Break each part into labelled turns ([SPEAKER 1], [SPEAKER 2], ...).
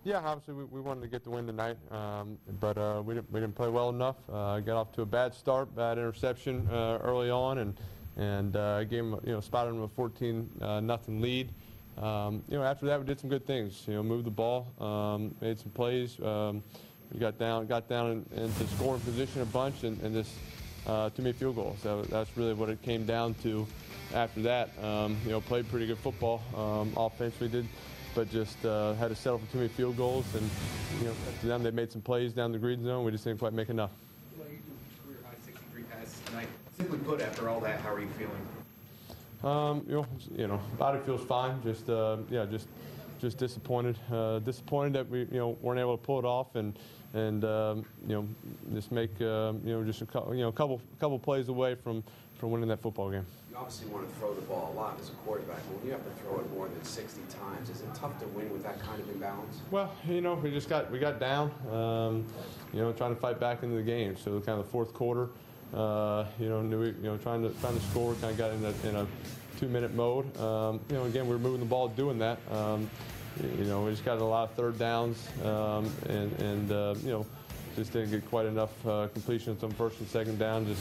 [SPEAKER 1] Yeah, obviously we wanted to get the win tonight, but we didn't play well enough. Got off to a bad start, bad interception early on, and gave them, spotted them a 14-0 lead. After that we did some good things. Moved the ball, made some plays. We got down into scoring position a bunch, and just too many field goals. That's really what it came down to. After that, played pretty good football. Offensively did. But just had to settle for too many field goals, and to them they made some plays down the green zone. We just didn't quite make enough.
[SPEAKER 2] Well, you threw career high 63 passes tonight. Simply put, after all that, how are you feeling?
[SPEAKER 1] Body feels fine. Just disappointed. Disappointed that we weren't able to pull it off, and just make just a couple plays away from winning that football game.
[SPEAKER 3] You obviously want to throw the ball a lot as a quarterback, but when you have to throw it more than 60 times, is it tough to win with that kind of imbalance?
[SPEAKER 1] Well, we got down, trying to fight back into the game. So kind of the fourth quarter, trying to score, kind of got in a 2-minute mode. Again, we were moving the ball, doing that. We just got a lot of third downs, and just didn't get quite enough completions on first and second down. Just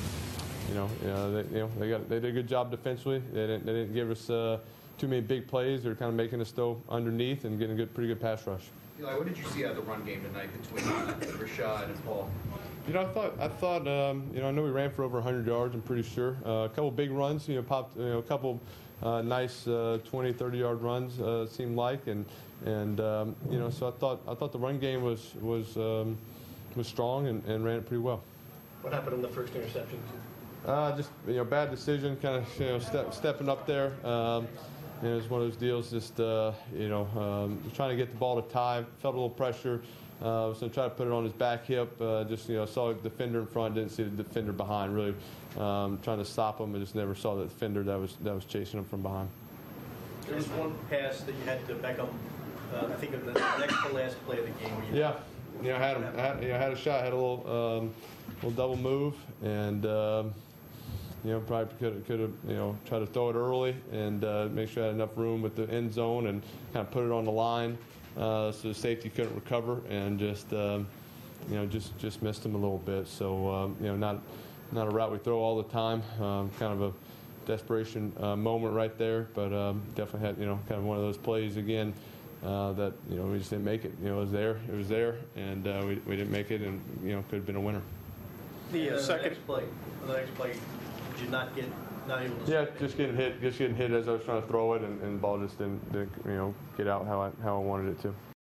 [SPEAKER 1] they did a good job defensively. They didn't give us too many big plays. They were kind of making us go underneath and getting a pretty good pass rush.
[SPEAKER 2] Eli, what did you see out of the run game tonight between Rashad and Paul?
[SPEAKER 1] I thought I know we ran for over 100 yards. I'm pretty sure. A couple big runs. Popped. A couple nice 20, 30-yard runs. Seemed like, and so I thought the run game was strong and ran it pretty well.
[SPEAKER 4] What happened in the first interception?
[SPEAKER 1] Just bad decision, kind of stepping up there. It was one of those deals. Just trying to get the ball to Ty. Felt a little pressure. So trying to put it on his back hip. Saw the defender in front, didn't see the defender behind. Really trying to stop him, and just never saw the defender that was chasing him from behind.
[SPEAKER 4] There was one pass that you had to Beckham. I think of the next to last play of the game.
[SPEAKER 1] I had a shot. Had a little double move, and probably could have tried to throw it early and make sure I had enough room with the end zone and kind of put it on the line so the safety couldn't recover, and just missed him a little bit. So not a route we throw all the time. Kind of a desperation moment right there, but definitely had kind of one of those plays again. That we just didn't make it. It was there, and we didn't make it, and could have been a winner.
[SPEAKER 4] The next play, did you not able to?
[SPEAKER 1] Yeah, just getting hit as I was trying to throw it, and the ball just didn't get out how I wanted it to.